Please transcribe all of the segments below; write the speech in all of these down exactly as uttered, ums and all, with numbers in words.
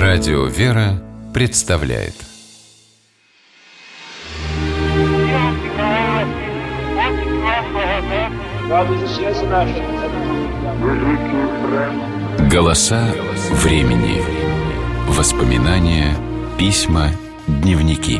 Радио «Вера» представляет. Голоса времени. Воспоминания, письма, дневники.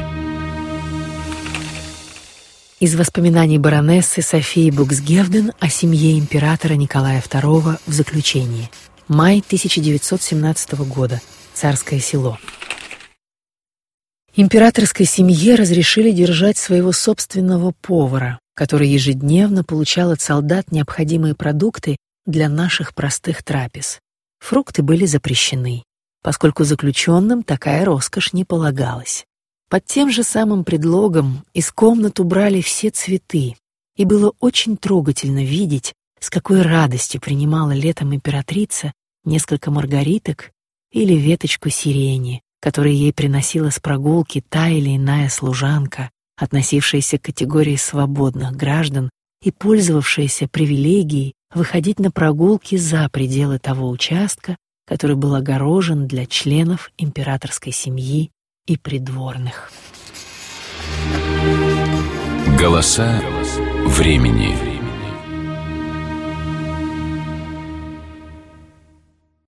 Из воспоминаний баронессы Софии Буксгевден о семье императора Николая второго в заключении. Май тысяча девятьсот семнадцатого года. Царское село. Императорской семье разрешили держать своего собственного повара, который ежедневно получал от солдат необходимые продукты для наших простых трапез. Фрукты были запрещены, поскольку заключенным такая роскошь не полагалась. Под тем же самым предлогом из комнат убрали все цветы, и было очень трогательно видеть, с какой радостью принимала летом императрица несколько маргариток или веточку сирени, которую ей приносила с прогулки та или иная служанка, относившаяся к категории свободных граждан и пользовавшаяся привилегией выходить на прогулки за пределы того участка, который был огорожен для членов императорской семьи и придворных. Голоса времени.